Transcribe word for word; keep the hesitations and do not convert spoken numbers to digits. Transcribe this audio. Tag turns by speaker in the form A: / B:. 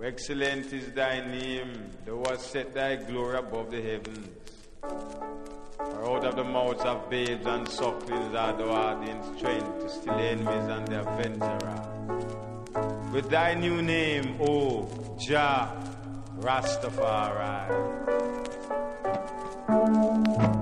A: Excellent is thy name. Thou hast set thy glory above the heavens. For out of the mouths of babes and sucklings art thou adding strength to still enemies and the avenger. With thy new name, O Jah Rastafari.